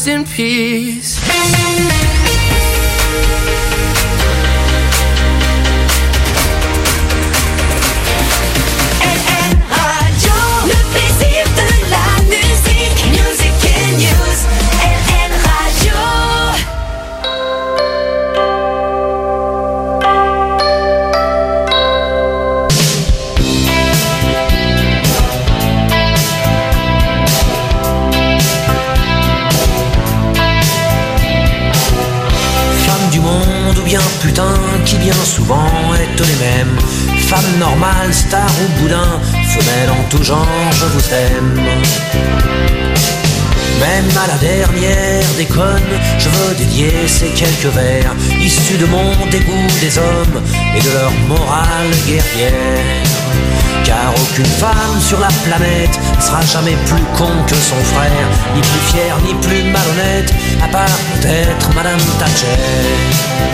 rest in peace. Putain qui bien souvent est les mêmes. Femme normale, star ou boudin, femelle en tout genre, je vous aime. Même à la dernière déconne, je veux dédier ces quelques vers issus de mon dégoût des hommes et de leur morale guerrière. Car aucune femme sur la planète sera jamais plus con que son frère, ni plus fière ni plus malhonnête, à part peut-être Madame Thatcher.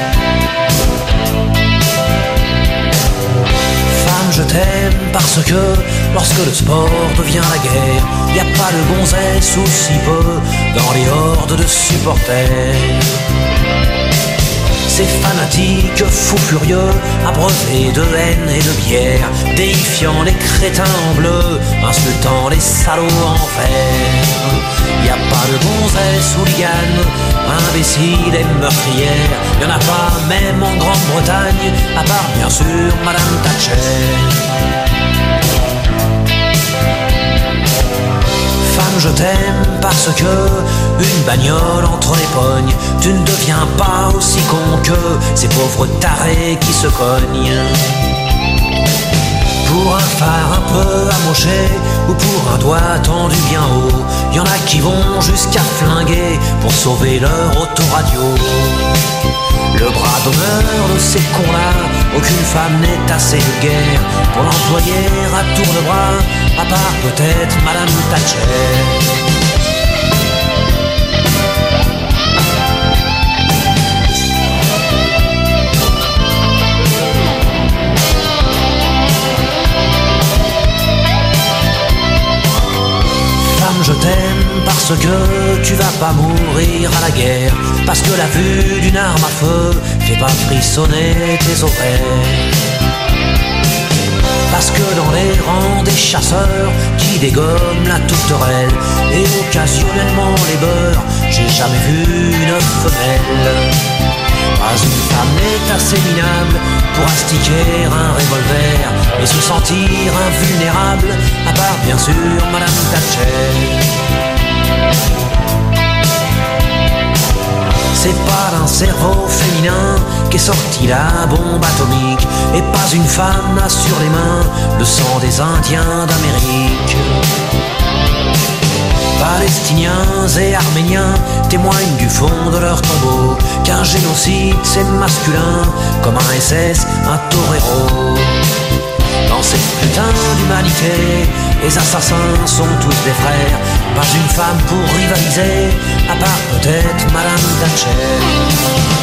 Femme, je t'aime parce que lorsque le sport devient la guerre, y a pas de gonzesse ou si peu dans les hordes de supporters. Ces fanatiques fous furieux, abreuvés de haine et de bière, déifiant les crétins en bleu, insultant les salauds en vert. Y a pas de gonzesse hooligan, imbécile et meurtrière, y en a pas même en Grande-Bretagne, à part bien sûr Madame Thatcher. Femme, je t'aime parce que une bagnole entre les pognes, tu ne deviens pas aussi con que ces pauvres tarés qui se cognent. Pour un phare un peu amoché ou pour un doigt tendu bien haut, y en a qui vont jusqu'à flinguer pour sauver leur autoradio. Le bras d'honneur de ces cons-là, aucune femme n'est assez de guerre pour l'employer à tour de bras, à part peut-être Madame Thatcher. Je t'aime parce que tu vas pas mourir à la guerre, parce que la vue d'une arme à feu fait pas frissonner tes oreilles. Parce que dans les rangs des chasseurs qui dégomment la tourterelle et occasionnellement les beurres, j'ai jamais vu une femelle. Pas une femme n'est assez minable pour astiquer un revolver et se sentir invulnérable, à part bien sûr Madame Thatcher. C'est pas d'un cerveau féminin qu'est sortie la bombe atomique, et pas une femme n'a sur les mains le sang des Indiens d'Amérique. Palestiniens et Arméniens témoignent du fond de leur tombeau qu'un génocide c'est masculin, comme un SS, un torero. Dans cette putain d'humanité, les assassins sont tous des frères, pas une femme pour rivaliser, à part peut-être Madame Thatcher.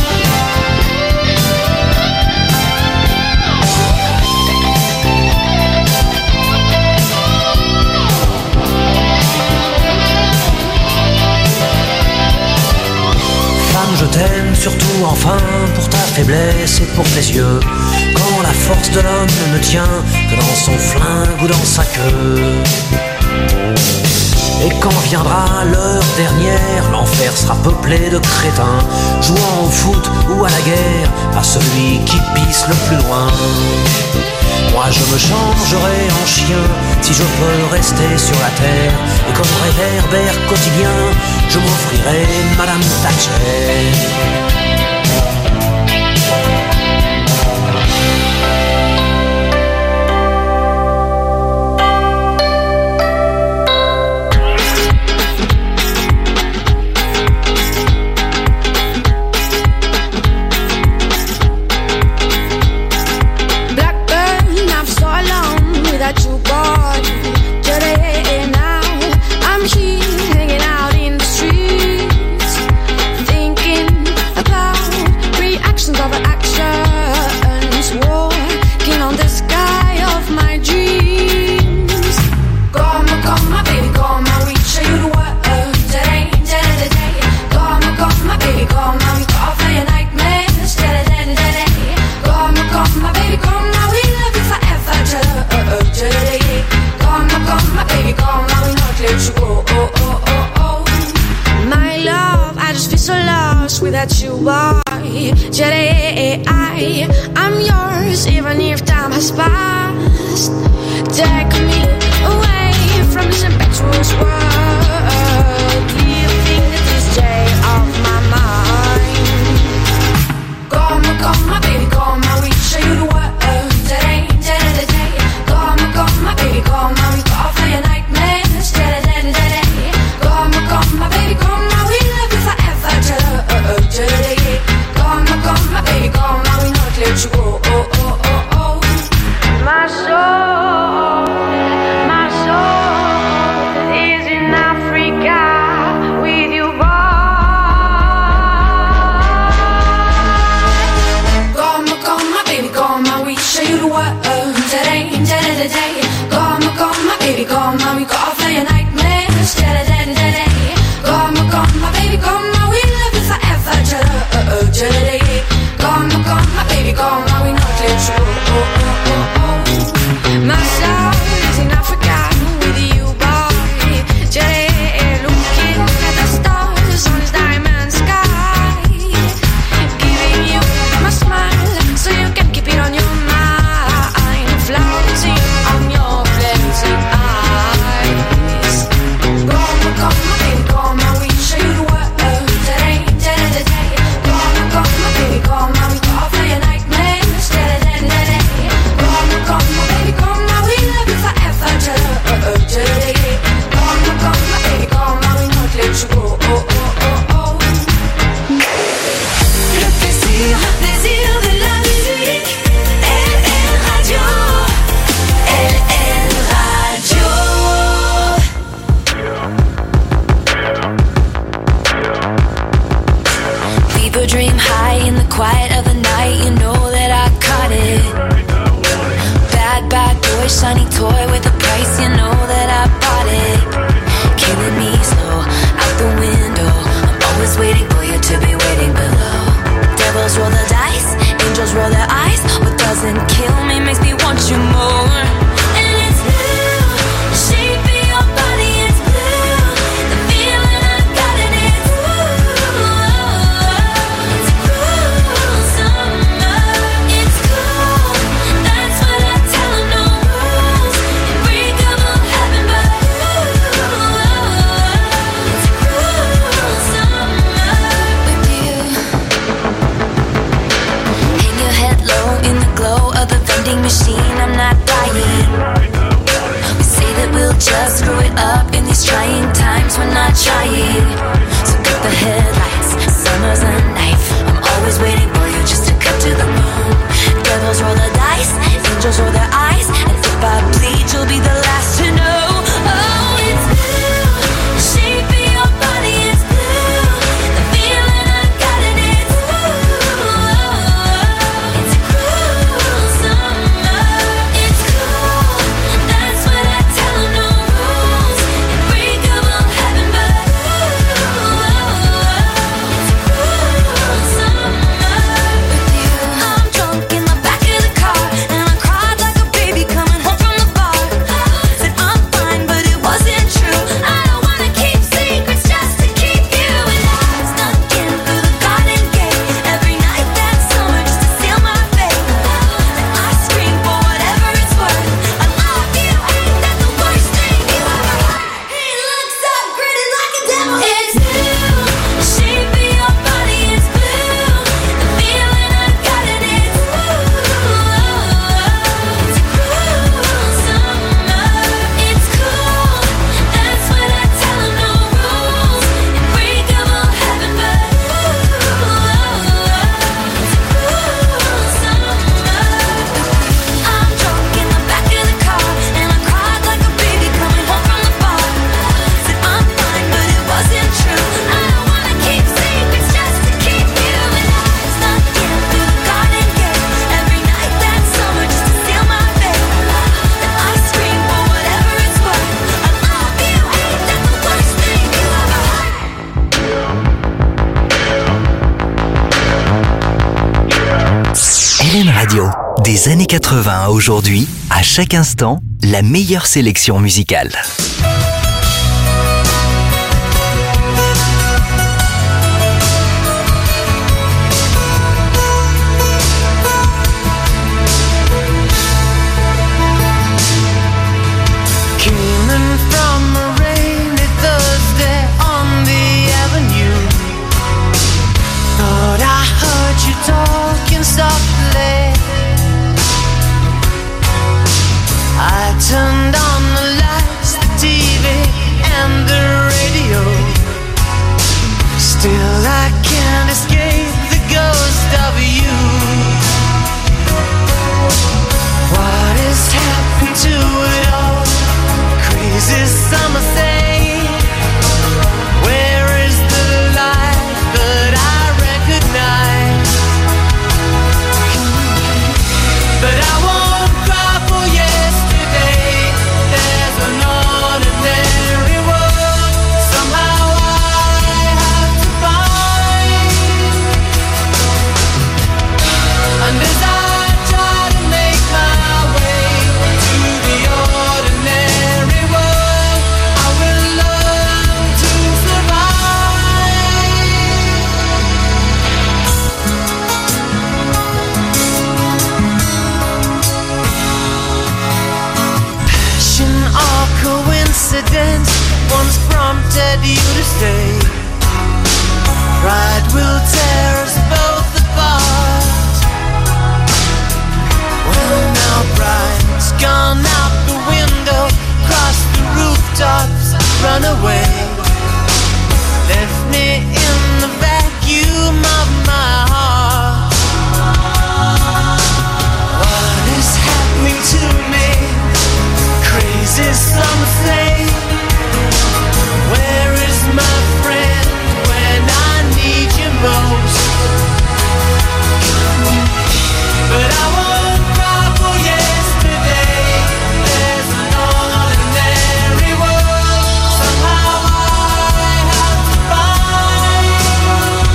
Je t'aime surtout enfin pour ta faiblesse et pour tes yeux, quand la force de l'homme ne tient que dans son flingue ou dans sa queue. Et quand viendra l'heure dernière, l'enfer sera peuplé de crétins, jouant au foot ou à la guerre, à celui qui pisse le plus loin. Moi je me changerai en chien si je peux rester sur la terre, et comme réverbère quotidien, je m'offrirai Madame Thatcher. Hanging out in the streets, thinking about I'm yours, even if time has passed. Take me away from this impetuous world, leaving this day off my mind. Come, my baby, come, I will show you the world. Today, today, come, my baby, come, I will go off for your nightmares. Today, come, my baby, come, I will love you forever. Today, come, my baby, come, I will not let you go. My soul is in Africa with you, boy. Come, my baby, come, I will show you the world. Today, come, my baby, come, I will go off for your nightmares. Today, come, my baby, come, I will love you forever. Today, come, my baby, come, I will not let you go. My soul is in Africa with you, boy. Today, looking at the stars on this diamond sky, giving you my smile so you can keep it on your mind, floating on your blazing eyes. Come, my baby, come, I will show you the world. Today, come, my baby, come, I will go off for your nightmares. Today, come, my baby, come, I will love you forever. Today, come, my baby, come, I will not let you go. Le plaisir de la musique. LL Radio. LL Radio. People dream high in the quiet of the night. You know that I caught it. Bad boy, shiny toy with a price. You know that I bought it. Killing me slow out the window. I'm always waiting for you to be waiting below. Devils roll the dice, angels roll their eyes. What doesn't kill me makes me want you more. And it's blue, the shape of your body is blue. The feeling I got in it's blue. It's cruel summer, it's cool. That's what I tell 'em, no rules. Unbreakable heaven, but it's cruel summer with you. Hang your head low in the glow of the vending machine. I'm not dying. We say that we'll just screw it up in these trying times. We're not trying. So cut the headlights. Summer's a knife. I'm always waiting for you just to cut to the bone. Devils roll the dice. Angels roll their eyes. And if I bleed, you'll be the last to know. Oh, it's blue. The shape of your body is blue. The feeling I got in it's blue. It's cruel summer. It's cool. That's what I tell 'em, no rules. Unbreakable heaven, but it's cruel summer with you. I'm drunk in the back of the car, and I cried like a baby coming home from the bar. Said I'm fine, but it wasn't true. I don't wanna keep secrets just to keep you. And I snuck in through the garden gate every night that summer just to seal my fate. And I scream for whatever it's worth. I love you, ain't that the worst thing you ever heard? He looks so gritty like a devil. It's blue, the shape of your body is blue. The feeling I got in it's blue. It's cruel summer, it's cool. That's what I tell 'em, no rules. Unbreakable heaven, but it's cruel summer. I'm drunk in the back of the car, and I cried like a baby coming home from the bar. Said I'm fine, but it wasn't true. I don't wanna keep secrets just to keep you. And I snuck in through the garden gate every night that summer just to seal my fate. And I scream for whatever it's worth. I love you, ain't that the worst thing you ever heard? LM Radio. Des années 80 à aujourd'hui, à chaque instant, la meilleure sélection musicale. confidence once prompted you to stay. Pride will tear us both apart. Well, now pride's gone out the window, crossed the rooftops, run away. Left me in the vacuum of my heart. What is happening to me? Crazy some say. Where is my friend when I need you most? But I won't cry for yesterday. There's an ordinary world somehow I have to find.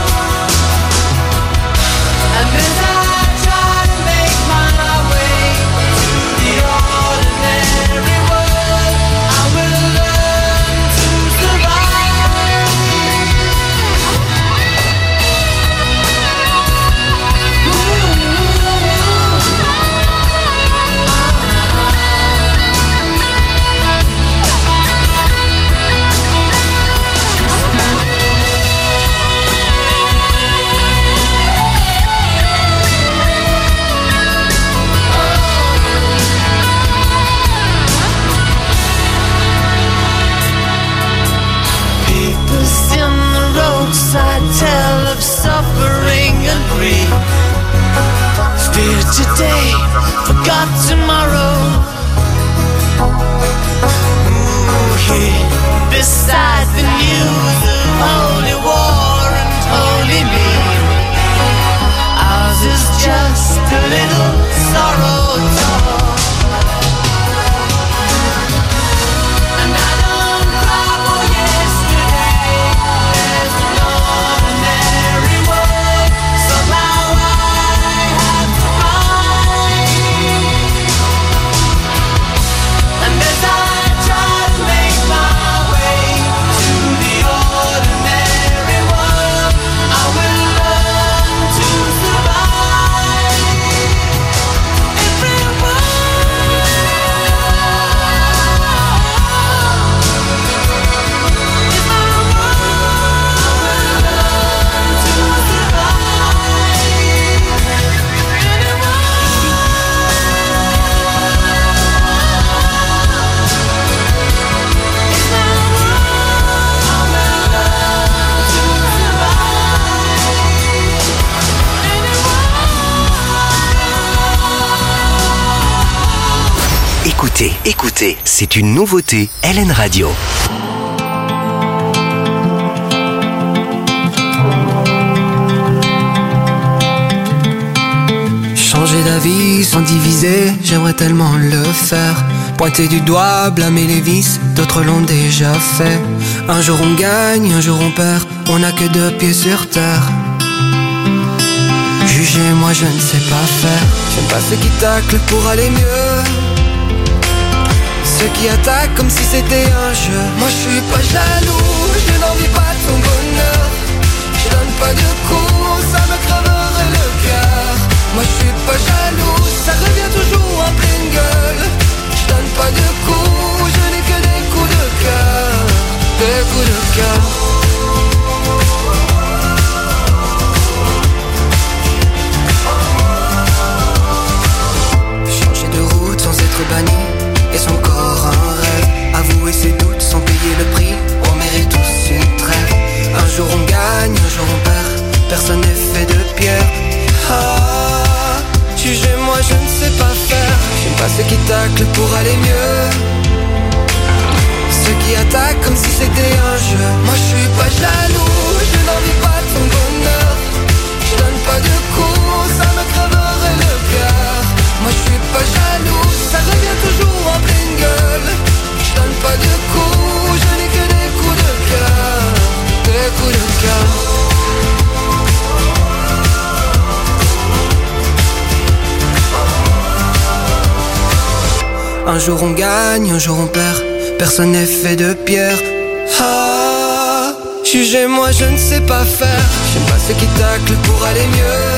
And as I try to make my way to the ordinary world, I will learn to survive. Papers in the roadside tell of suffering and grief. Fear today, forgot tomorrow. Ooh, here beside the news of holy war and holy me. Ours is just a little sorrow talk. And I don't cry for yesterday. There's an ordinary world somehow I have to find. And as I try to make my way to the ordinary world, I will learn to survive. Everyone. Écoutez, écoutez, c'est une nouveauté LN Radio. Changer d'avis sans diviser, j'aimerais tellement le faire. Pointer du doigt, blâmer les vices, d'autres l'ont déjà fait. Un jour on gagne, un jour on perd, on n'a que 2 pieds sur terre. Juger, moi je ne sais pas faire. J'aime pas ceux qui taclent pour aller mieux, ceux qui attaquent comme si c'était un jeu. Moi je suis pas jaloux, je n'envie pas ton bonheur. Je donne pas de coups, ça me creverait le cœur. Moi je suis pas jaloux, ça revient toujours en pleine gueule. Je donne pas de coups, je n'ai que des coups de cœur. Des coups de cœur. Changer de route sans être banni, est-ce encore un rêve? Avouer ses doutes sans payer le prix, on mérite tous une trêve. Un jour on gagne, un jour on perd, personne n'est fait de pierre. Ah, jugez-moi, je ne sais pas faire. J'aime pas ceux qui taclent pour aller mieux, ceux qui attaquent comme si c'était un jeu. Moi je suis pas jaloux, je n'envie pas ton bonheur. Je donne pas de coups, ça me creverait le cœur. Moi je suis pas jaloux, ça revient toujours en pleine gueule. Je donne pas de coups, je n'ai que des coups de cœur. Des coups de cœur. Un jour on gagne, un jour on perd, personne n'est fait de pierre. Ah, jugez-moi, je ne sais pas faire. J'aime pas ceux qui taclent pour aller mieux,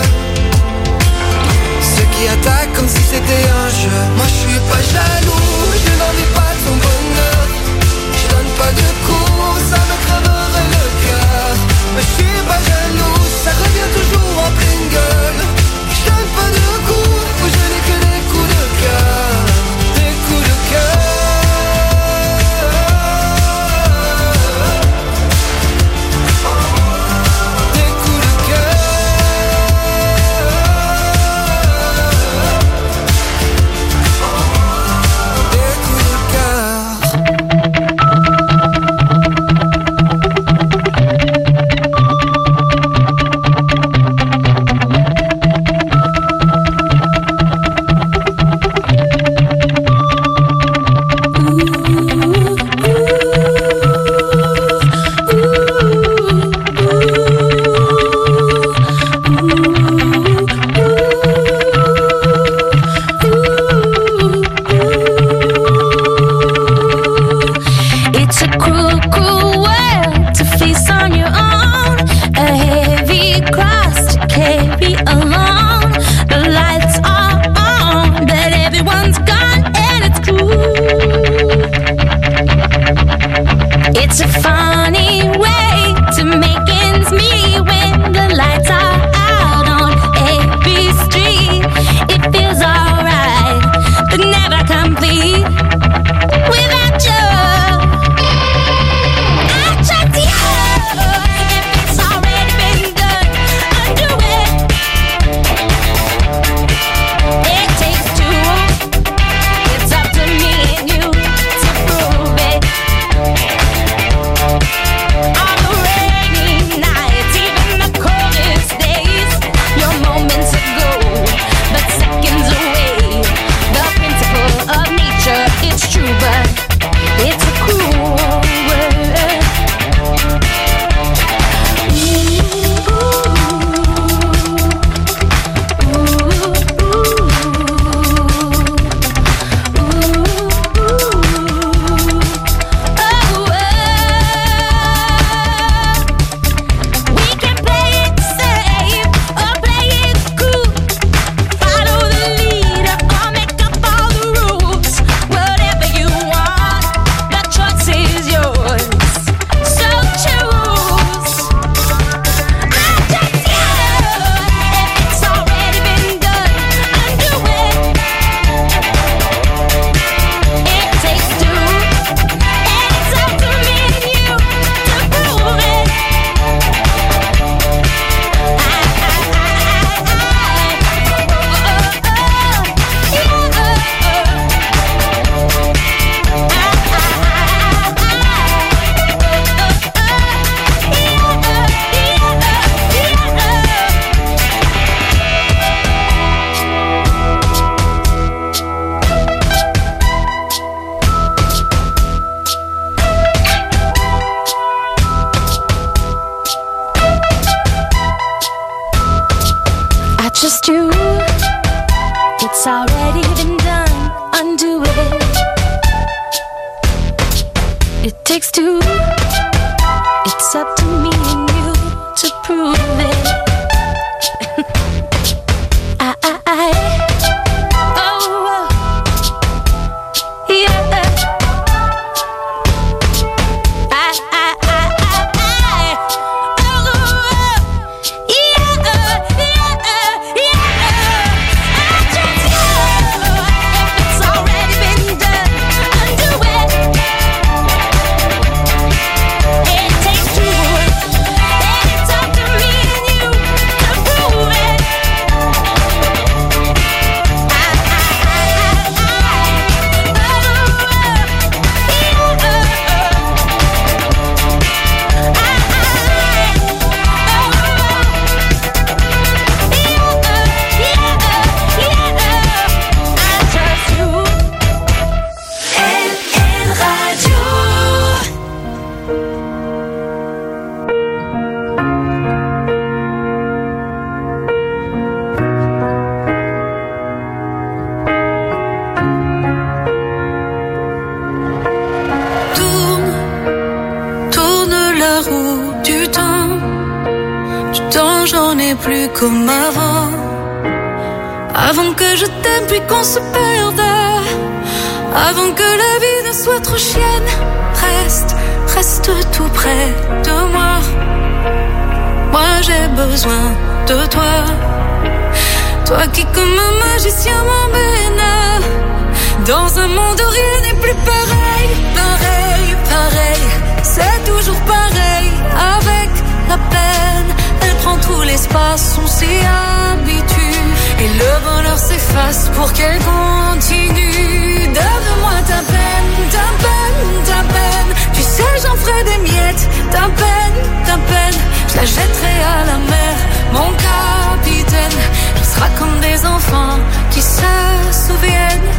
ceux qui attaquent comme si c'était un jeu. Moi je suis pas jaloux, je n'envie pas ton bonheur. Je It's already been done, undo it. It takes two. It's up to me and you to prove it. Plus comme avant, avant que je t'aime puis qu'on se perde, avant que la vie ne soit trop chienne. Reste tout près de moi. Moi j'ai besoin de toi, toi qui comme un magicien m'emmène dans un monde où rien n'est plus pareil. Pareil, c'est toujours pareil. Avec la peine, elle prend tout l'espace, on s'y habitue. Et le bonheur s'efface pour qu'elle continue. Donne-moi ta peine. Tu sais, j'en ferai des miettes. Ta peine, je la jetterai à la mer. Mon capitaine, on sera comme des enfants qui se souviennent.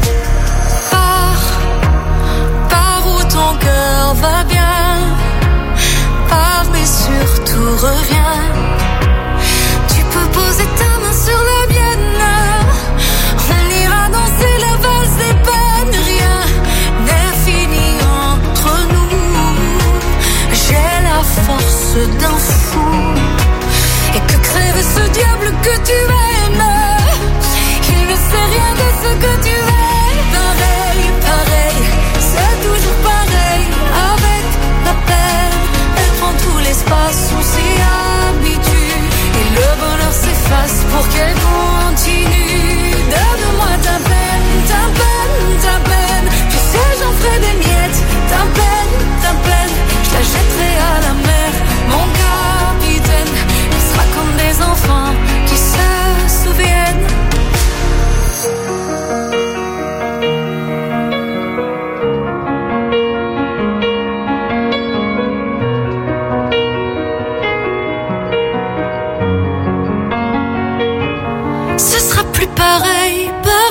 Pars où ton cœur va bien. Pars mais surtout reviens. Tu peux poser ta main sur la mienne. On ira danser la valse des peines. Rien n'est fini entre nous. J'ai la force d'un fou. Et que crève ce diable que tu aimes. Il ne sait rien de ce que tu aimes. Pareil, c'est toujours pareil. Avec la peine, elle prend tout l'espace, on s'y habitue. Et le bonheur s'efface pour qu'elle continue. Donne-moi ta peine. Tu sais, j'en ferai des miettes. Ta peine, je la jetterai à la mer. Mon capitaine, il sera comme des enfants qui se souviennent. Ce sera plus pareil.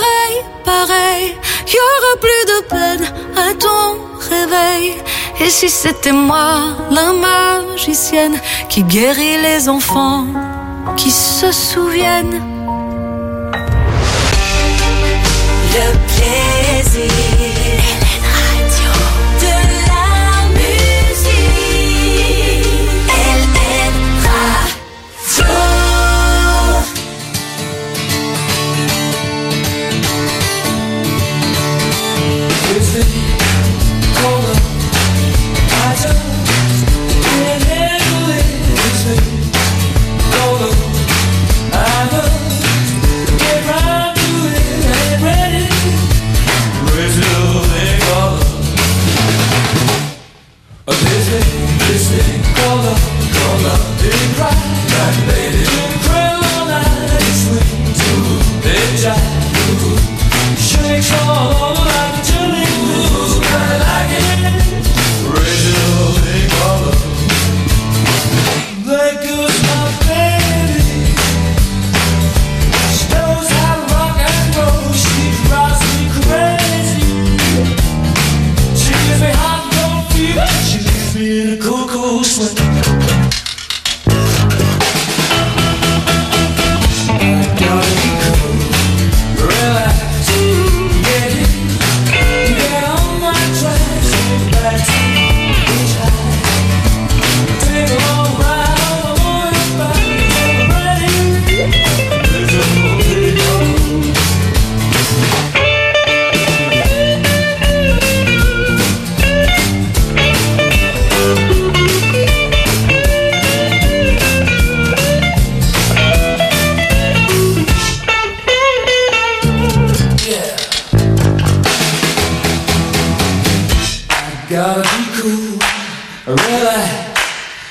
Y aura plus de peine à ton réveil. Et si c'était moi, la magicienne, qui guérit les enfants qui se souviennent. Le plaisir. I know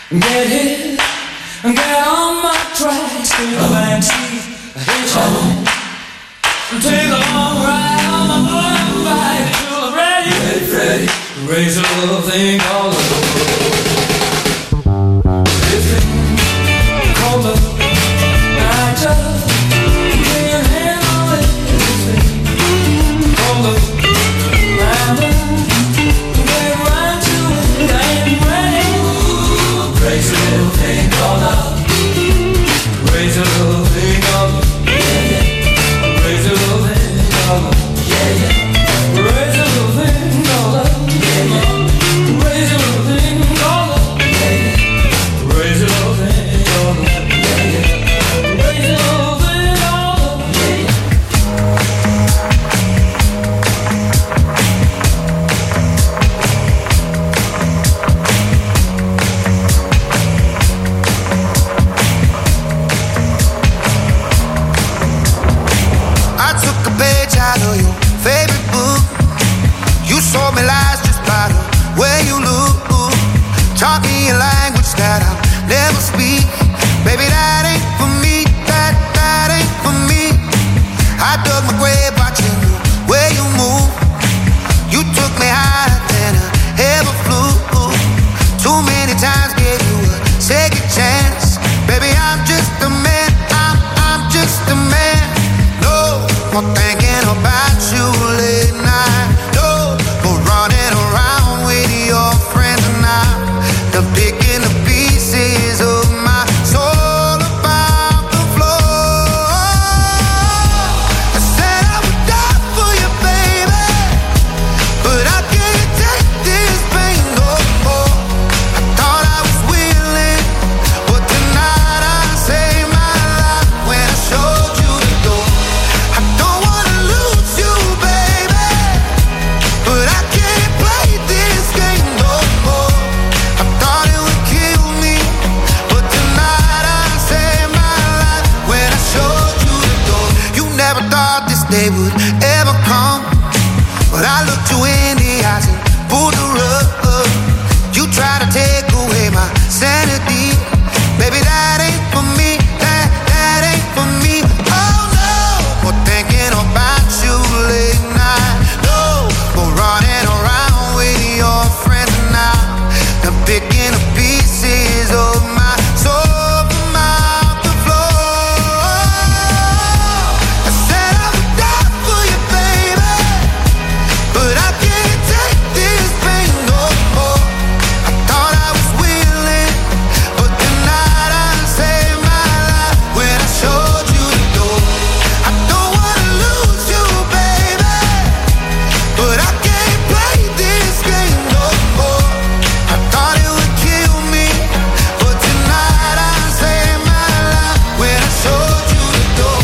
Get hit, get on my tracks, take a backseat, hitchhike, take a long ride on my motorbike till I'm ready, raise a little thing called love. This thing called love, I just can't handle it. This thing called love, I just get right to it, I ain't ready. Raise a little thing called love. Raise a little thing called love. Yeah, yeah. Raise a little thing called love. Yeah, yeah. Raise a little thing called love. Yeah, yeah. Raise a little thing called love. Yeah, yeah. Raise a little thing called love. Yeah, yeah. Raise a little thing called love. Yeah, yeah. Taught me a language that I'll never speak. Baby, that ain't for me, that ain't for me. I dug my grave watching the way you move. You took me higher than I ever flew. Too many times gave you a second chance. Baby, I'm just a man, I'm just a man. No more thinking about you late night. No more running around with your friends now. The picking the pieces of my soul about the floor. I said I would die for you, baby, but I can't take this pain no more. I thought I was willing, but tonight I saved my life when I showed you the door. I don't wanna lose you, baby, but I can't play this game no more. I thought it would kill me, but tonight I saved my life when I showed you the door. You never thought this day would ever come, but I looked you in the eyes and pulled the rug. You tried to take away my sanity. Baby, that ain't for me, that ain't for me. Oh no, more thinking about you late night. No, more running around with your friends now. I'm picking the pieces of my soul from out the floor. I said I would die for you, baby, but I can't take this pain no more. I thought I was willing, but tonight I saved my life when I showed you the door. I don't wanna lose you, baby, but I can't play this game no more. I thought it would kill me, but tonight I saved my life when I showed you the door.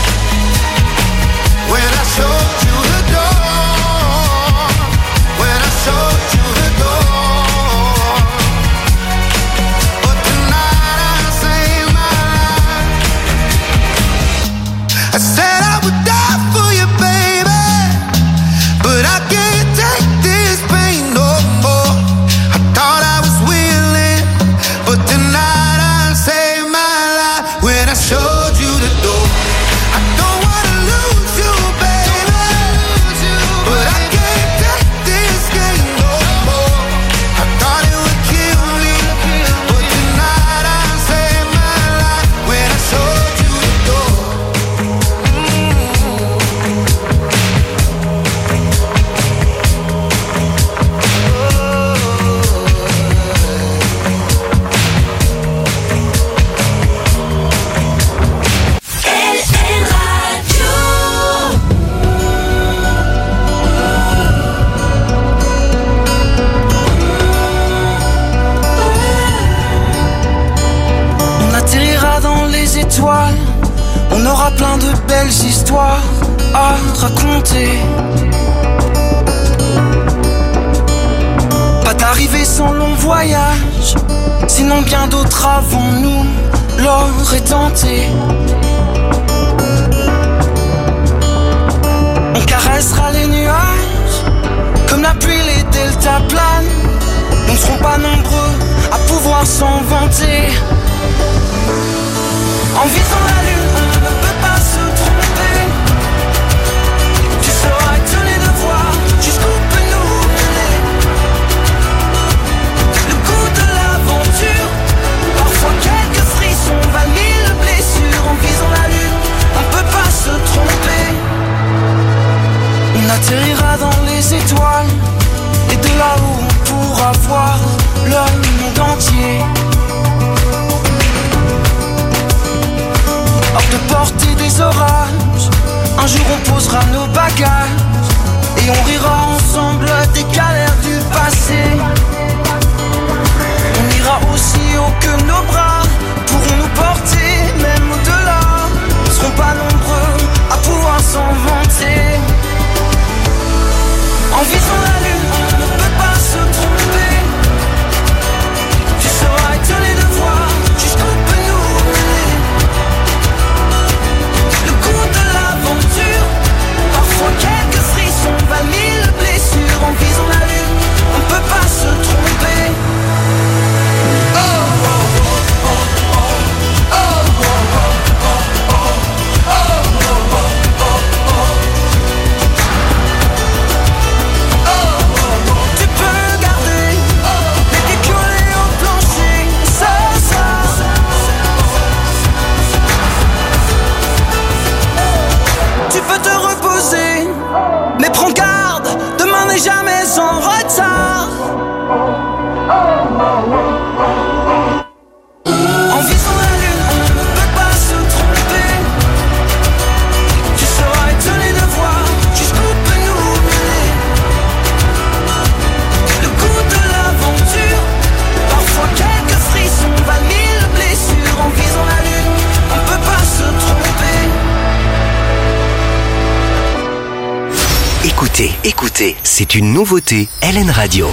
When I showed you the door. When I showed you the door. But tonight I saved my life. I said I would die for you, baby, but I can't take this pain no more. I thought I was willing, but tonight I saved my life when I showed you the door. I don't wanna lose you, baby, but I can't take this game no more. I thought it would kill me, but tonight I saved my life when I showed you the door. On atterrira dans les étoiles, on aura plein de belles histoires à raconter. Pas d'arrivée sans long voyage, sinon bien d'autres avant nous l'auraient tenté. On caressera les nuages, comme la pluie les deltas planent. Nous ne serons pas nombreux à pouvoir pouvoir s'en vanter. En visant la lune, on ne peut pas se tromper. Tu seras étonné de voir jusqu'où peut nous mener le goût de l'aventure. Parfois quelques frissons valent mille blessures. En visant la lune, on ne peut pas se tromper. On atterrira dans les étoiles, et de là-haut on pourra voir le monde entier. Hors de portée des orages, un jour on posera nos bagages et on rira ensemble des galères du passé. On ira aussi haut que nos bras pourront nous porter, même au-delà. Nous ne serons pas nombreux à pouvoir s'en vanter. En visant la lune, on ne peut pas se tromper. Tu seras étonné de voir jusqu'où peut nous mener le goût de l'aventure. Parfois quelques frissons valent mille blessures. En visant la lune, on ne peut pas se tromper. Tu peux te reposer, mais prends garde, demain n'est jamais en retard. En visant la lune, on ne peut pas se tromper. Tu seras étonné de voir jusqu'où peut nous mener le goût de l'aventure. Parfois quelques frissons valent mille blessures. En visant la lune, on ne peut pas se tromper. Écoutez, c'est une nouveauté LN Radio.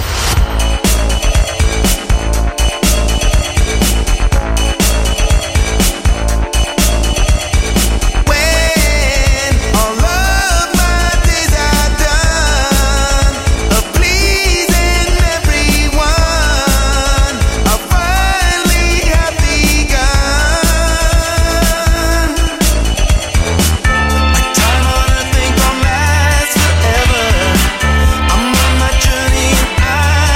I'm on my journey and I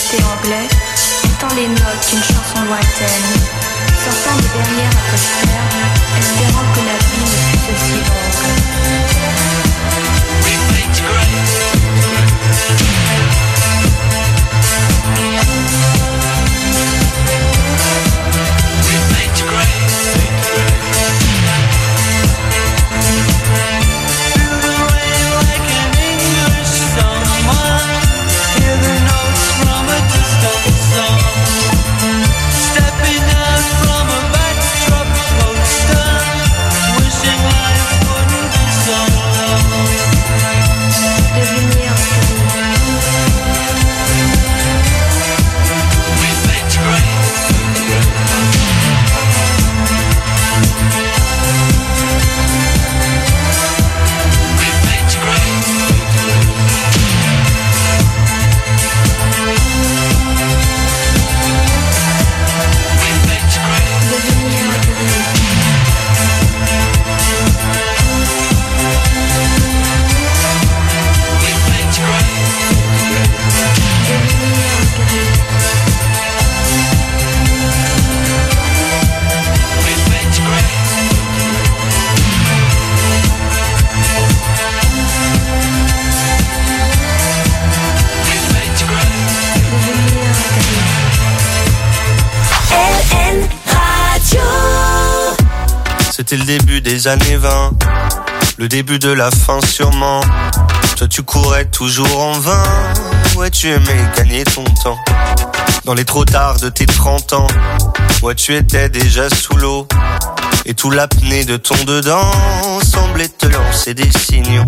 thé anglais, étant les notes d'une chanson lointaine, sortant des derrières après terre, espérant que la vie ne fût aussi longue. C'était le début des années 20, le début de la fin sûrement. Toi tu courais toujours en vain, ouais tu aimais gagner ton temps. Dans les trop tard de tes 30 ans, ouais tu étais déjà sous l'eau. Et tout l'apnée de ton dedans semblait te lancer des signaux.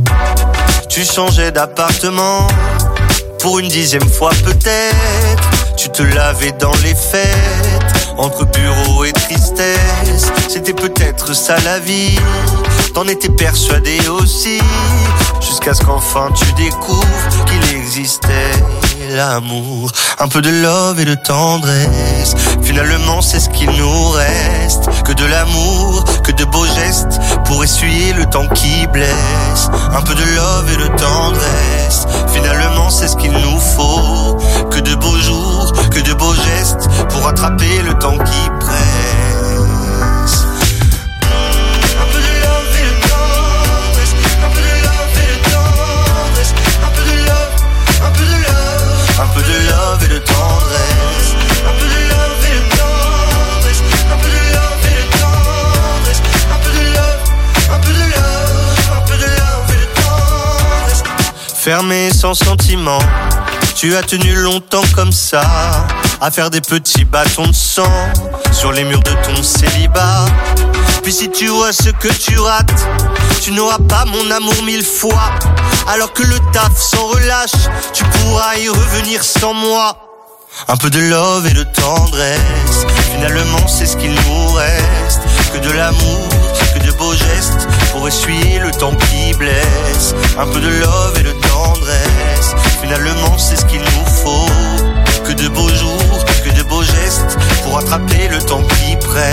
Tu changeais d'appartement, pour une 10e fois peut-être. Tu te lavais dans les fêtes, entre bureau et tristesse. C'était peut-être ça la vie, t'en étais persuadé aussi, jusqu'à ce qu'enfin tu découvres qu'il existait l'amour. Un peu de love et de tendresse, finalement c'est ce qu'il nous reste. Que de l'amour, que de beaux gestes, pour essuyer le temps qui blesse. Un peu de love et de tendresse, finalement c'est ce qu'il nous faut. Que de beaux jours, que de beaux gestes, pour rattraper le temps qui presse. Un peu de love et de tendresse, un peu de love et de tendresse, un peu de love, un peu de love, un peu de love et de tendresse, un peu de love et de tendresse, un peu de love et de tendresse, un peu de love, un peu de love, un peu de love et de tendresse. Fermé sans sentiment, tu as tenu longtemps comme ça, à faire des petits bâtons de sang sur les murs de ton célibat. Puis si tu vois ce que tu rates, tu n'auras pas mon amour 1000 fois. Alors que le taf s'en relâche, tu pourras y revenir sans moi. Un peu de love et de tendresse, finalement c'est ce qu'il nous reste. Que de l'amour, que de beaux gestes, pour essuyer le temps qui blesse. Un peu de love et de tendresse, finalement c'est ce qu'il nous faut. Que de beaux jours, que de beaux gestes, pour attraper le temps qui presse.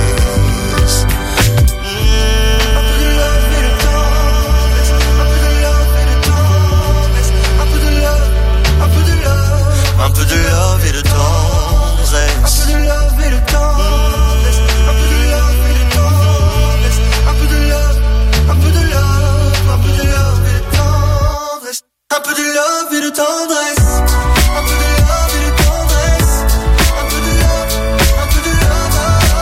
Un peu de love et de tendresse, un peu de love et de tendresse, un peu de love et de tendresse, un peu de love, un peu de love, un peu de love et de tendresse, un peu de love et de tendresse, un peu de love et de tendresse, un peu de love, un peu de love,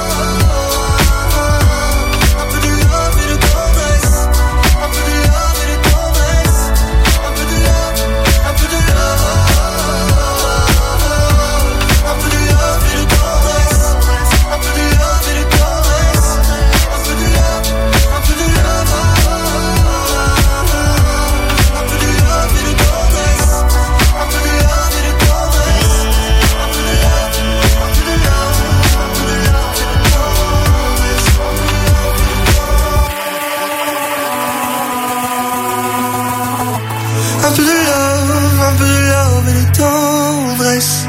un peu de love et de tendresse, un peu de love et de tendresse, un peu de love, un peu de love. Un peu de love, un peu de love et de tendresse.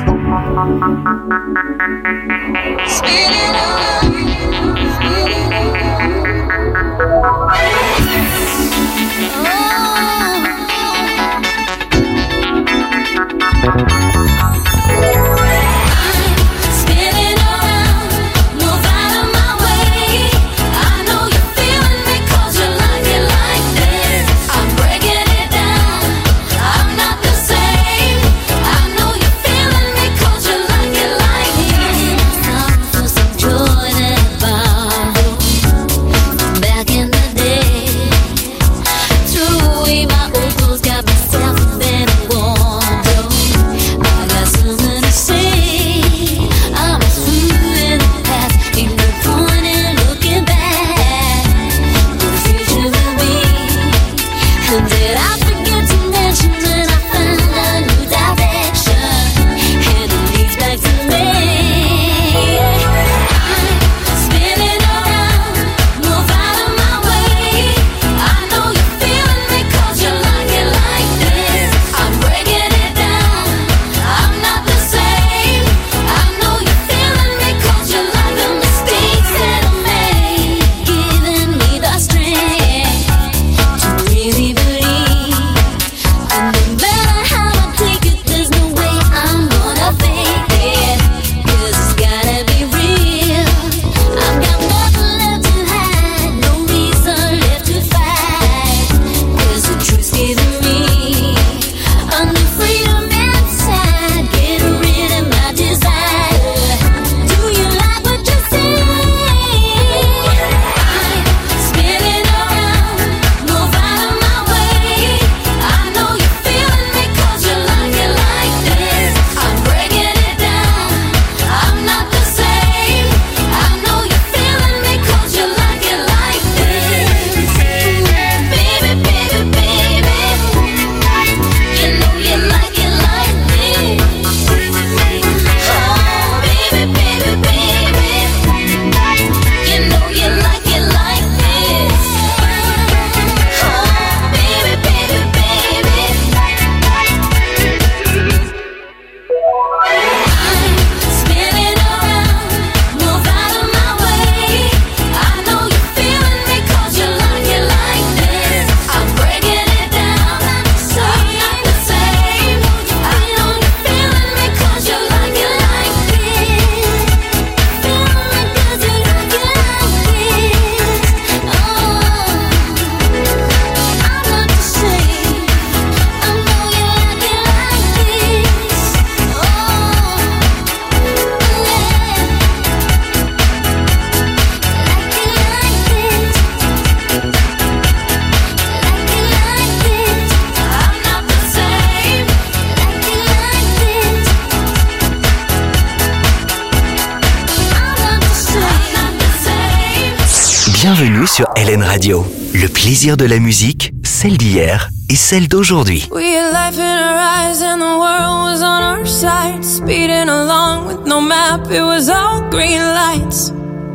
Bienvenue sur LN Radio. Le plaisir de la musique, celle d'hier et celle d'aujourd'hui. We had life in our eyes and the world was on our side. Speeding along with no map, it was all green lights.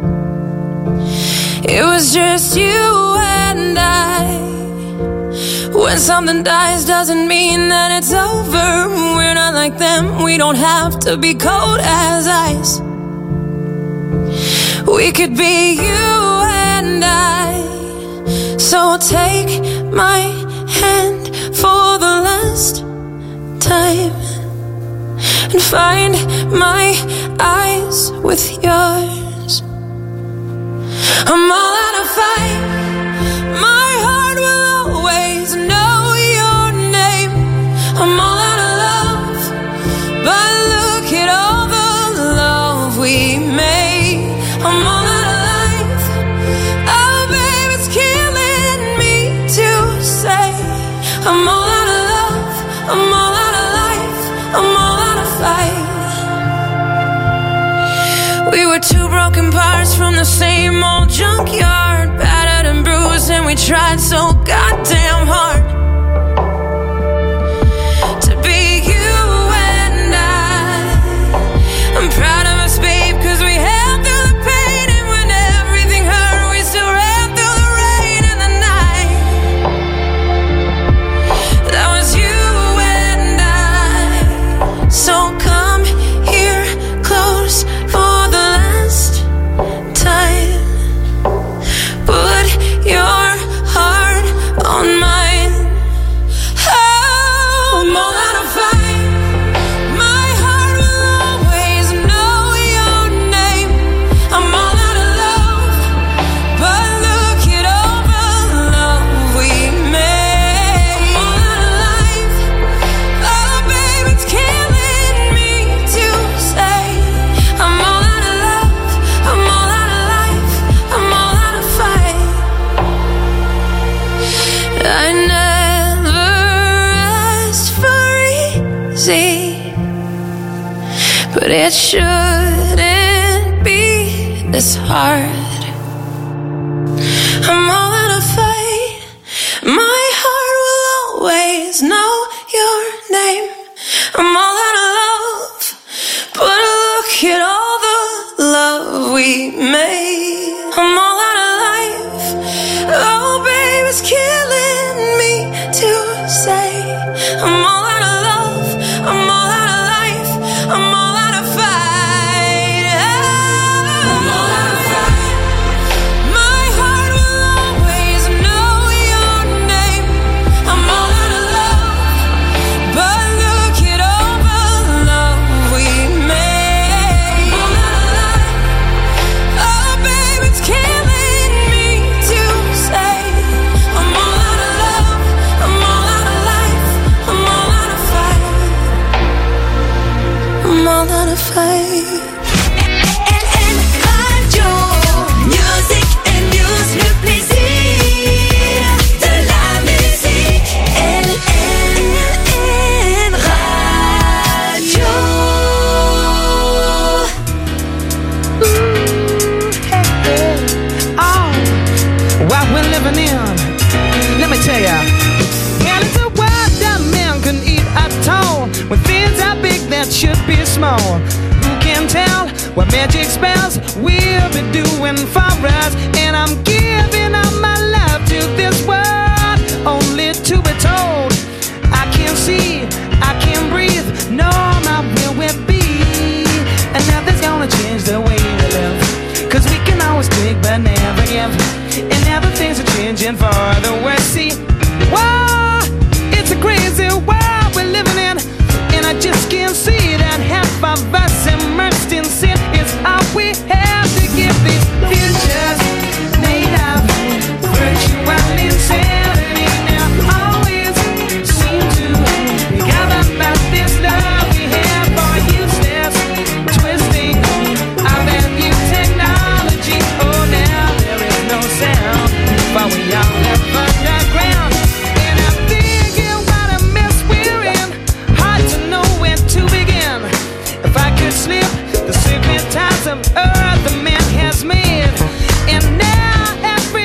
It was just you and I. When something dies doesn't mean that it's over. We're not like them, we don't have to be cold as ice. We could be you and I. So take my hand for the last time and find my eyes with yours. I'm all out of fight. My heart will always know your name. I'm all out of love, but look at all the love we made. I'm all out of life. Oh, babe, it's killing me to say. I'm all out of love. I'm all out of life. I'm all out of fight. We were two broken parts from the same old junkyard, battered and bruised, and we tried so goddamn hard to be you and I. I'm proud of us, babe, 'cause we held through the pain, and when everything hurt, we still ran through the rain and the night. That was you and I. So come here close for the last time. Put your heart on mine. Oh, I'm all out of fight. My heart will always know your name. I'm all out of love, but look at all the love we made. I'm all out of life. Oh, babe, it's killing me to say. I'm all out of love. I'm all out of life. I'm all out of fight. I never asked for easy, but it shouldn't be this hard. I'm all out of fight. My heart will always know your name. I'm all out of love, but look at all the love we made. I'm all out of life. Oh, babe, it's killing me to say. I'm all out of love. I'm all out of life. I'm all out of fight. I'm all out of fight. My heart will always know your name. I'm all out of love, but look at all the love we made. I'm all out of life. Oh, babe, it's killing me to say. I'm all out of love. I'm all out of life. I'm all out of fight. I'm all out of fight. LN Radio, musique et news, le plaisir de la musique. LN Radio. What we're living in, let me tell ya. And it's a world that man can eat at all. When things are big that should be small. Who can tell what magic spells we'll be doing for us? And I'm giving up my love to this world, only to be told I can't see, I can't breathe, no, my will will be. And nothing's gonna change the way we live, 'cause we can always take but never give. And now the things are changing for the worse. See, whoa, it's a crazy world we're living in, and I just can't see that half of us immersed in sin is all we have to give. These futures made of virtual insanity now always seem to be gathered about this love we have for useless twisting of that new technology. Oh, now there is no sound, but we all live underground. And I'm thinking what a mess we're in, hard to know where to begin. If I could slip the sacred ties of earth the man has made, and now every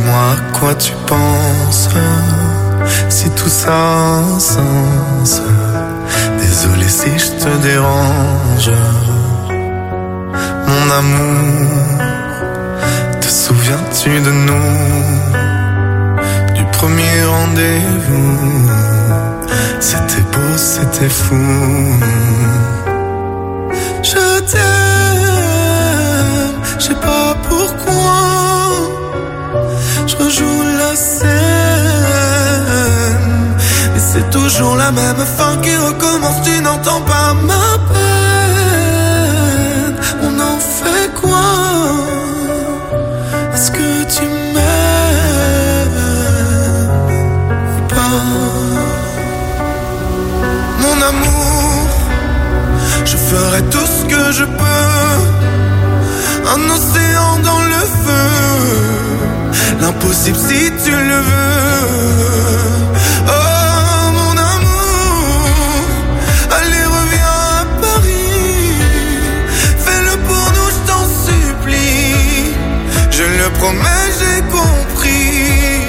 Dis-moi à quoi tu penses, si tout ça a un sens. Désolé si je te dérange. Mon amour, te souviens-tu de nous, du premier rendez-vous? C'était beau, c'était fou. Je t'aime, je sais pas pourquoi. Je rejoue la scène, mais c'est toujours la même fin qui recommence. Tu n'entends pas ma peine. On en fait quoi? Est-ce que tu m'aimes ou pas? Mon amour, je ferai tout ce que je peux. Un océan dans le feu, l'impossible si tu le veux. Oh mon amour, allez reviens à Paris. Fais-le pour nous, je t'en supplie. Je le promets, j'ai compris.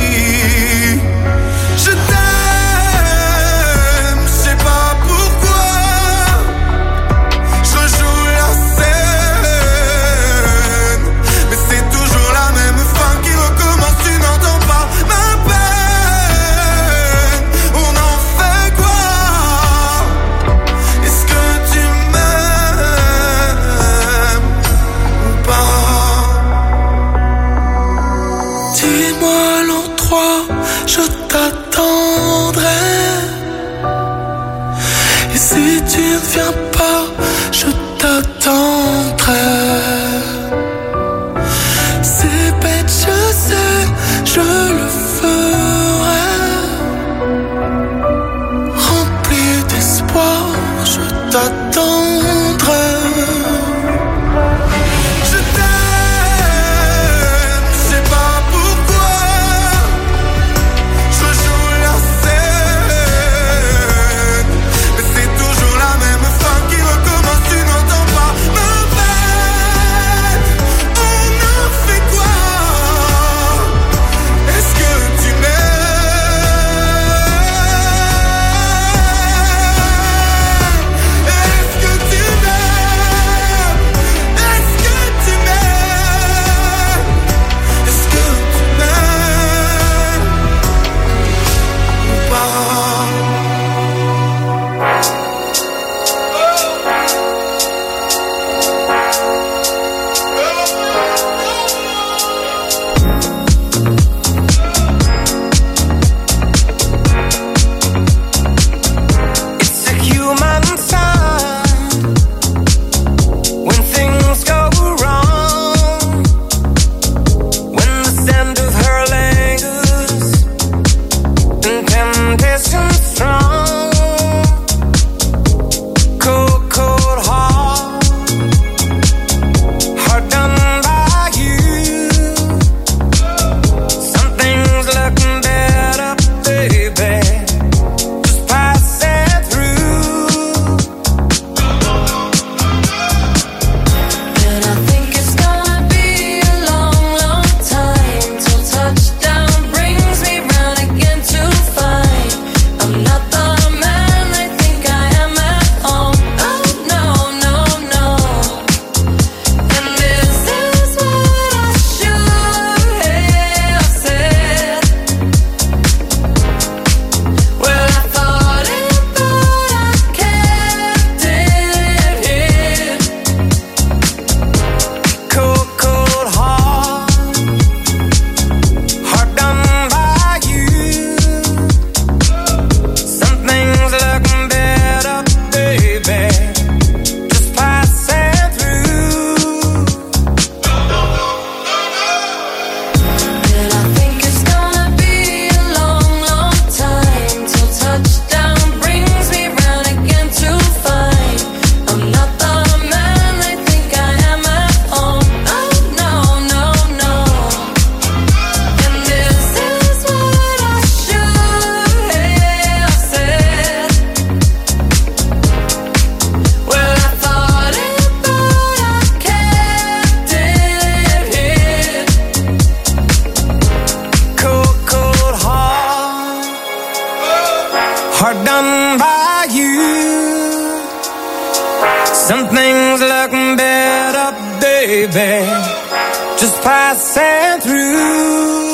Je t'aime, je sais pas pourquoi. Je rejoue la scène, mais c'est toujours la même fin qui recommence. Tu n'entends pas ma peine. baby, just passing through.